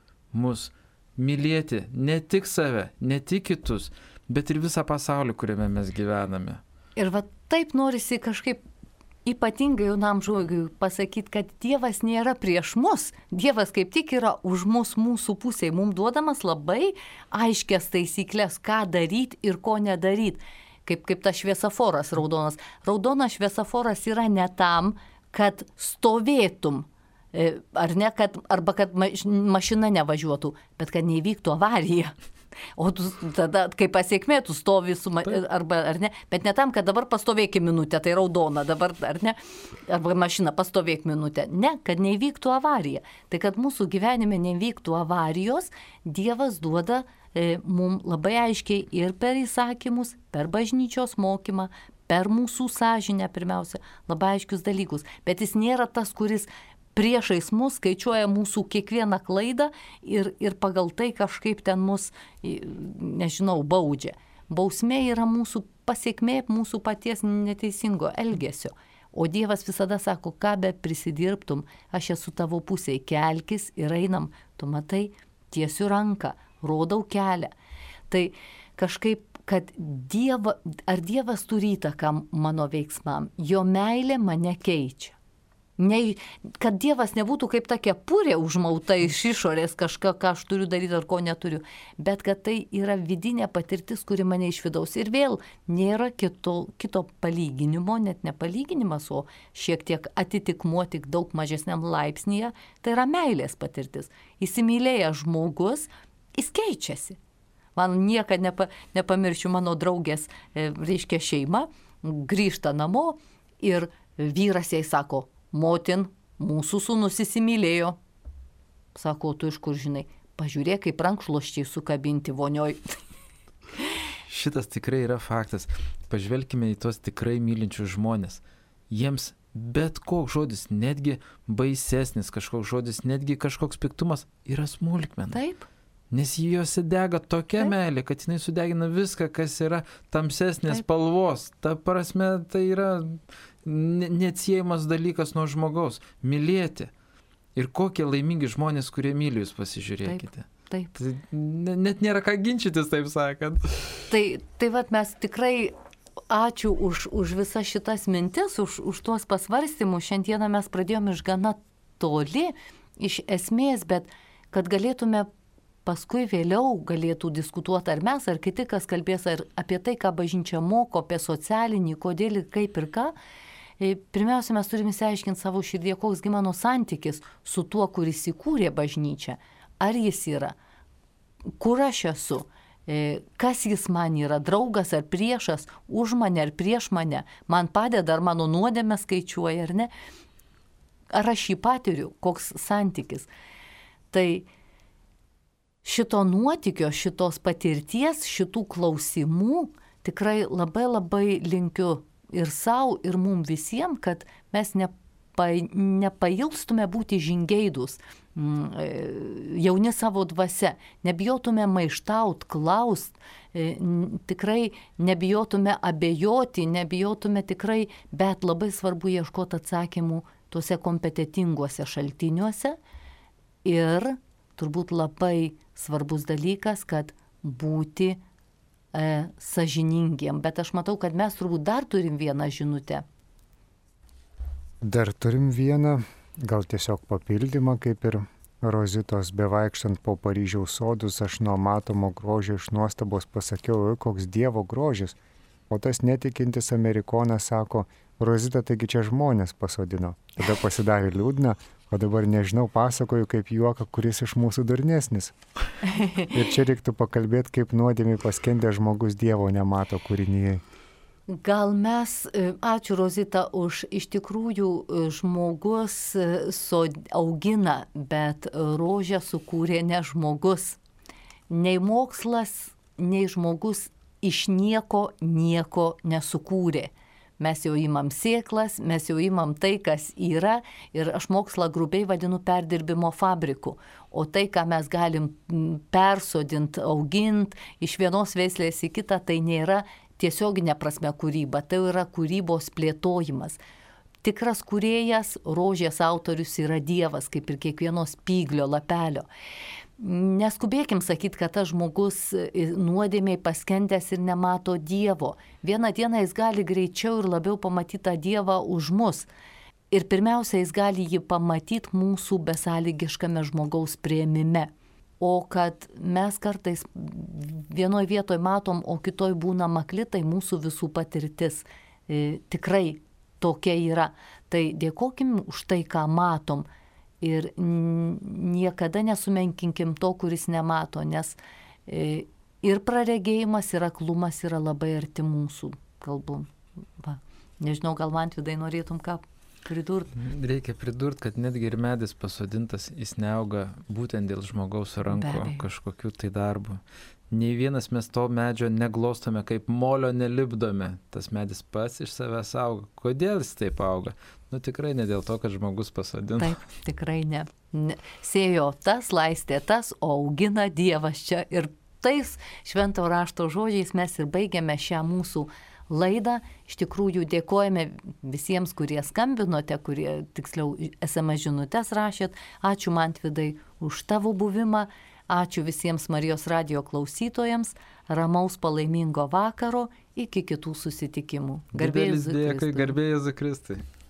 mus mylėti ne tik save, ne tik kitus, bet ir visą pasaulį, kuriame mes gyvename. Ir va taip norisi kažkaip ypatingai jaunam žmogui pasakyti, kad Dievas nėra prieš mus. Dievas kaip tik yra už mus mūsų pusėje. Mums duodamas labai aiškias taisyklės, ką daryti ir ko nedaryti. Kaip, kaip tas šviesaforas raudonas. Raudonas šviesaforas yra ne tam, kad stovėtum, ar ne, kad, arba kad mašina nevažiuotų, bet kad neįvyktų avarija. O tu tada, kai pasiekmė, tu stovi su ma... arba, ar ne, bet ne tam, kad dabar pastovėk minutę, tai raudona dabar, ar ne, arba mašina pastovėk minutę. Ne, kad neįvyktų avarija. Tai kad mūsų gyvenime neįvyktų avarijos, Dievas duoda e, mums labai aiškiai ir per įsakymus, per bažnyčios mokymą, per mūsų sąžinę pirmiausia, labai aiškius dalykus. Bet jis nėra tas, kuris priešais mus skaičiuoja mūsų kiekvieną klaidą ir, ir pagal tai kažkaip ten mus, nežinau, baudžia. Bausmė yra mūsų pasiekmė mūsų paties neteisingo elgesio. O Dievas visada sako, ką be prisidirbtum, aš esu tavo pusėje, kelkis ir einam. Tu matai, tiesiu ranką, rodau kelią. Tai kažkaip, kad dieva, ar Dievas turi įtaką mano veiksmam, jo meilė mane keičia. Ne, kad Dievas nebūtų kaip ta kepurė užmauta iš išorės kažką, ką aš turiu daryti ar ko neturiu, bet kad tai yra vidinė patirtis, kuri mane iš vidaus. Ir vėl nėra kito, kito palyginimo, net ne palyginimas, o šiek tiek atitikmuo tik daug mažesniam laipsnyje, tai yra meilės patirtis. Įsimylėjęs žmogus, jis keičiasi. Man niekada nepa, nepamiršiu mano draugės, e, reiškia šeima, grįžta namo ir vyras jai sako, motin, mūsų sūnus įsimylėjo. Sako, tu iš kur žinai, pažiūrėk, kaip rankšluosčiai sukabinti vonioj. Šitas tikrai yra faktas. Pažvelkime į tos tikrai mylinčius žmonės. Jiems bet koks žodis, netgi baisesnis kažkoks žodis, netgi kažkoks piktumas yra smulkmena. Taip. Nes juose dega tokia Taip. meilė, kad jinai sudegina viską, kas yra tamsesnės Taip. spalvos. Ta prasme, tai yra ne- neatsiejamas dalykas nuo žmogaus. Mylėti. Ir kokie laimingi žmonės, kurie myli, jūs pasižiūrėkite. Taip. Tai ne- net nėra ką ginčytis, taip sakant. Tai, tai vat mes tikrai ačiū už, už visas šitas mintis, už, už tuos pasvarstymus. Šiandieną mes pradėjome iš gana toli, iš esmės, bet kad galėtume paskui vėliau galėtų diskutuoti ar mes, ar kiti, kas kalbės ar apie tai, ką bažnyčia moko, apie socialinį, kodėl ir kaip ir ką. Pirmiausia, mes turime išsiaiškinti savo širdie, koks mano santykis su tuo, kuris įkūrė bažnyčią. Ar jis yra, kur aš esu, kas jis man yra, draugas ar priešas, už mane ar prieš mane, man padeda, ar mano nuodėmę skaičiuoja, ar ne. Ar aš jį patiriu, koks santykis. Tai šito nuotykio, šitos patirties, šitų klausimų tikrai labai labai linkiu ir savo, ir mum visiems, kad mes nepa, nepailstume būti žingeidus, jauni savo dvasia, nebijotume maištaut, klaust, tikrai nebijotume abejoti, nebijotume tikrai, bet labai svarbu ieškoti atsakymų tuose kompetitinguose šaltiniuose ir turbūt labai svarbus dalykas, kad būti e, sąžiningiem. Bet aš matau, kad mes turbūt dar turim vieną žinutę. Dar turim vieną, gal tiesiog papildymą, kaip ir Rozitos bevaikštant po Paryžiaus sodus, aš nuo matomo grožio iš nuostabos pasakiau, koks Dievo grožis. O tas netikintis amerikonas sako, Rozita, taigi čia žmonės pasodino. Tada pasidarė liūdna, o dabar nežinau, pasakoju kaip juoką, kuris iš mūsų durnesnis. Ir čia reiktų pakalbėti, kaip nuodėmį paskendę žmogus Dievo nemato kūrinyje. Gal mes, ačiū Rozita, už iš tikrųjų žmogus augina, bet rožę sukūrė ne žmogus. Nei mokslas, nei žmogus iš nieko nieko nesukūrė. Mes jau imam sėklas, mes jau imam tai, kas yra, ir aš mokslą grubiai vadinu perdirbimo fabriku. O tai, ką mes galim persodinti, auginti iš vienos veislės į kitą, tai nėra tiesioginė prasme kūryba, tai yra kūrybos plėtojimas. Tikras kūrėjas, rožės autorius yra Dievas, kaip ir kiekvieno spyglio lapelio. Neskubėkim sakyti, kad tas žmogus nuodėmiai paskendęs ir nemato Dievo. Vieną dieną jis gali greičiau ir labiau pamatyti tą Dievą už mus. Ir pirmiausia, jis gali jį pamatyti mūsų besąlygiškame žmogaus priėmime. O kad mes kartais vienoje vietoje matom, o kitoje būna akli, tai mūsų visų patirtis e, tikrai tokia yra. Tai dėkokim už tai, ką matom. Ir niekada nesumenkinkim to, kuris nemato, nes ir praregėjimas, ir aklumas yra labai arti mūsų kalbų. Va. Nežinau, gal Mantvydai norėtum ką pridurti? Reikia pridurti, kad netgi ir medis pasodintas, jis neauga būtent dėl žmogaus rankų kažkokių tai darbų. Nei vienas mes to medžio neglostome, kaip molio nelipdome. Tas medis pats iš savęs auga. Kodėl jis taip auga? Nu tikrai ne dėl to, kad žmogus pasodino. Taip, tikrai ne. ne. Sėjo tas, laistė tas, o augina Dievas čia. Ir tais švento rašto žodžiais mes ir baigiame šią mūsų laidą. Iš tikrųjų dėkojame visiems, kurie skambinote, kurie tiksliau es em es žinutes rašėt. Ačiū Mantvydai už tavo buvimą. Ačiū visiems Marijos radijo klausytojams, ramaus palaimingo vakaro, iki kitų susitikimų. Garbė Didelis Jėzui dėkui, Kristui. garbė Jėzui Kristui.